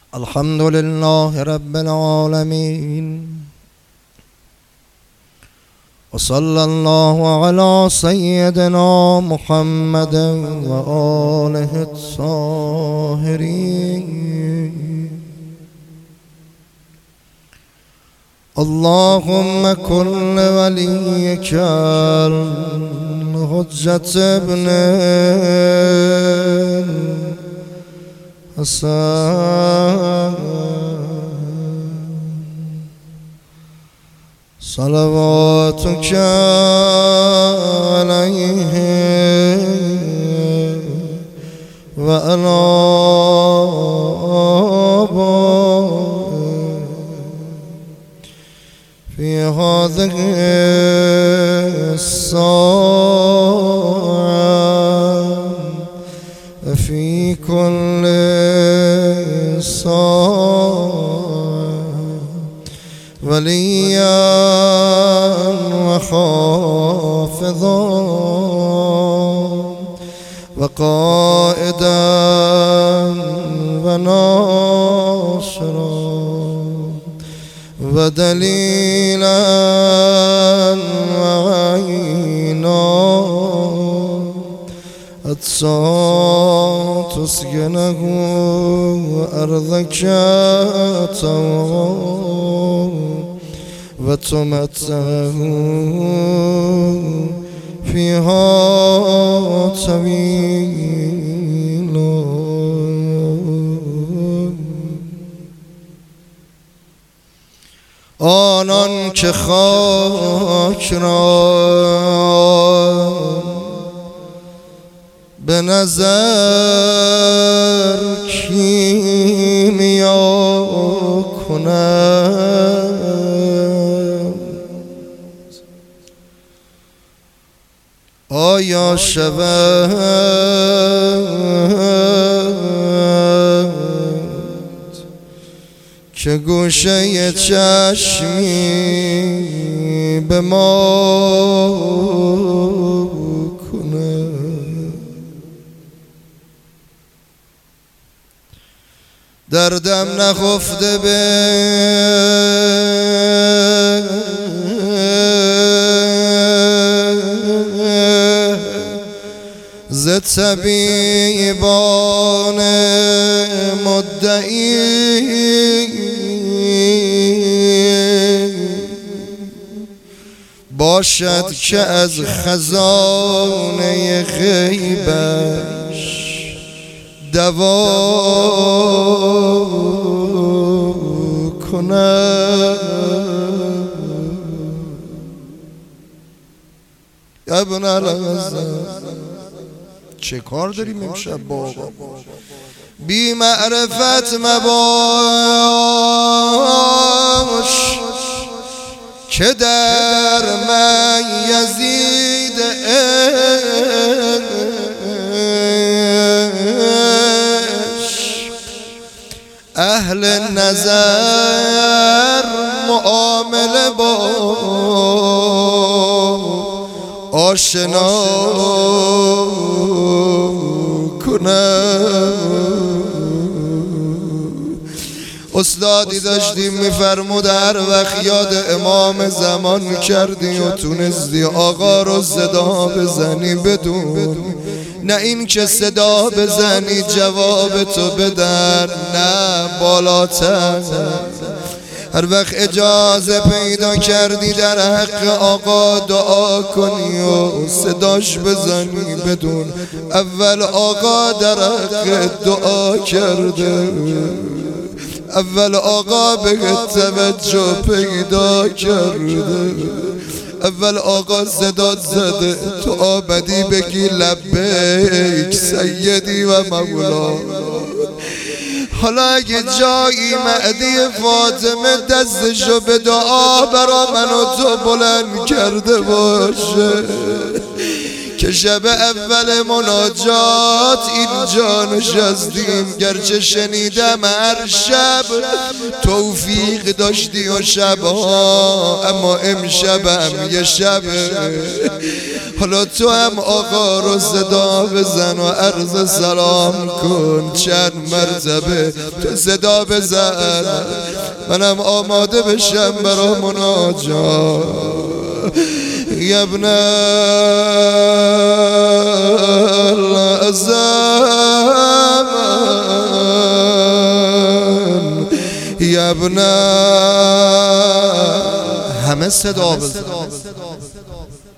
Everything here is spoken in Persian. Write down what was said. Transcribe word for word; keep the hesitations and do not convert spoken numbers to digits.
الحمد لله رب العالمين، وصلى الله على سيدنا محمد وآله الطاهرين. اللهم كن لوليك الحجة ابن الحسن صلواتك عليه وعلى آبائه في هذه الساعة في كل ساعة وليا وحافظا وقائدا وناصرا ودليلا وعينا حتى تسكنه أرضك طوعا وتمتعه فيها طويلا. آنان که خاک را به نظر کیمیا کنند، آیا شود که گوشه چشمی به ما کنه؟ دردم نخفته به ز طبیبان مدعی، باشد که از خزانه غیبش دوا کند. ابن الحسن چه کار داریم امشب بابا؟ بی معرفت مباش که در من یزید اهل نظر معامله با آشنا کنم. استادی داشتیم میفرمود هر وقت یاد امام زمان کردی و تونستی آقا رو صدا بزنی بدون نه این که صدا بزنی جواب تو بدن، نه بالاتر. هر وقت اجازه پیدا کردی در حق آقا دعا کنی و صداش بزنی بدون اول آقا در حق دعا کرده، اول آقا به توجه پیدا کرده، اول آقا صدا زده تو آمدی بگی لبیک سیدی و مولا. حالا اگه جایی مهدی فاطمه دستشو به دعا برا من و تو بلند کرده باشه که شب اول مناجات اینجا نشستیم، گرچه شنیدم هر شب توفیق داشتی و شبها، اما امشبم یه شب حالا تو هم آقا رو صدا بزن و عرض سلام کن، چند مرتبه تو صدا بزن منم آماده بشم برا مناجات. یا ابن الزمان یا ابن همه صدا بزن.